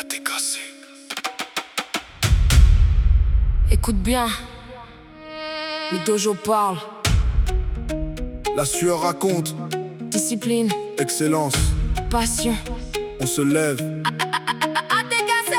ATKC. Écoute bien, le dojo parle. La sueur raconte, Discipline, excellence, passion. on se lève. ATKC.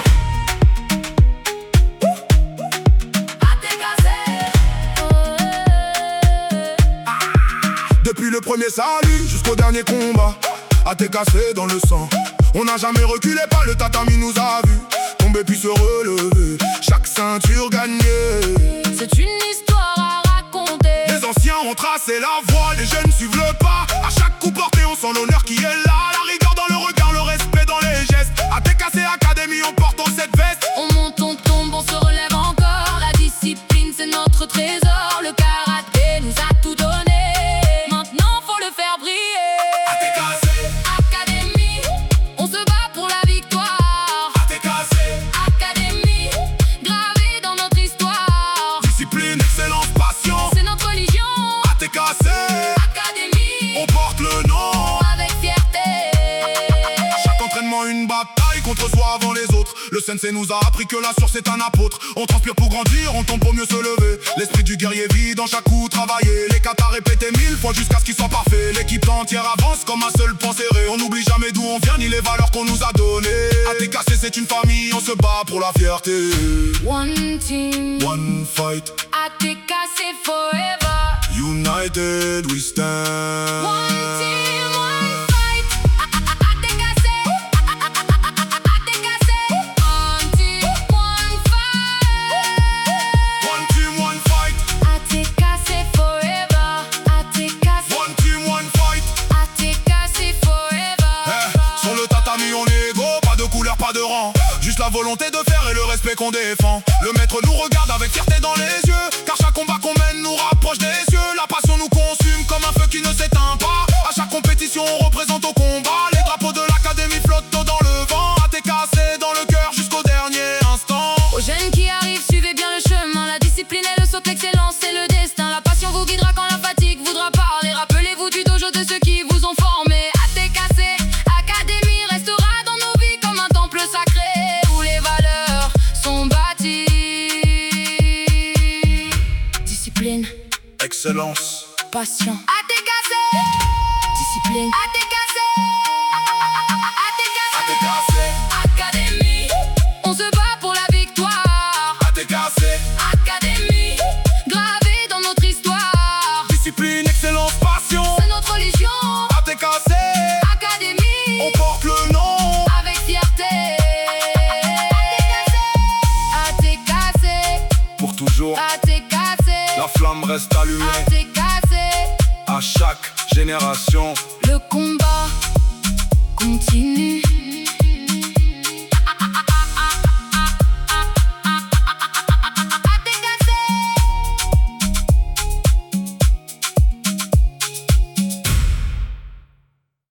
Depuis le premier salut jusqu'au dernier combat, ATKC dans le sang. On n'a jamais reculé, pas le tatami nous a vus tomber puis se relever, chaque ceinture gagnée. C'est une histoire à raconter. Les anciens ont tracé la voie, les jeunes suivent le pas. À chaque coup porté, on sent l'honneur qui est là. La rigueur dans le regard, le respect dans les gestes. ATKC Academy, on porte cette veste. On monte, on tombe, on se relève encore. La discipline, c'est notre trésor. Le karaté nous a tout donné. Maintenant, faut le faire briller. ATKC Academy, on se bat pour la victoire. ATKC Academy, gravé dans notre histoire. discipline, excellence, passion. C'est notre religion. ATKC Academy, on porte le nom. avec fierté. Chaque entraînement une bataille contre soi avant les autres. Le sensei nous a appris que la source c'est un apôtre. On transpire pour grandir, on tombe pour mieux se lever. L'esprit du guerrier vit dans chaque coup travaillé. Les katas répétés 1000 fois jusqu'à ce qu'ils soient parfaits. L'équipe entière avance comme un seul point serré. On n'oublie jamais d'où on vient ni les valeurs qu'on nous a données. ATKC c'est une famille, on se bat pour la fierté. One team, One fight, ATKC forever. united we stand. One team, one fight. ATKC. ATKC. One team, one fight. One team, one fight. ATKC forever. ATKC. One team, one fight. ATKC forever. Sur le tatami on est égaux, pas de couleur, pas de rang. Juste la volonté de faire et le respect qu'on défend. Le maître nous regarde avec fierté dans les yeux, car chaque combat qu'on mène nous rapproche des cieux. La passion nous consume comme un feu qui ne s'éteint pas. À chaque compétition on représente au combat. Les drapeaux de l'académie flottent dans le vent. ATKC dans le cœur jusqu'au dernier instant. Aux jeunes qui arrivent, suivez bien le chemin. La discipline est le saut, l'excellence c'est le destin. La passion vous guidera quand la fatigue voudra parler. Rappelez-vous du dojo de ceux qui vous ont formé. ATKC Academy restera dans nos vies comme un temple sacré où les valeurs sont bâties. Discipline, Excellence, passion. ATKC discipline. ATKC ATKC, Academy, on se bat pour la victoire. ATKC, Academy, gravé dans notre histoire. discipline, excellence, passion. C'est notre religion. ATKC, Academy, on porte le nom. avec fierté. ATKC, Pour toujours, ATKC, la flamme reste allumée. ATKC, À chaque génération. le combat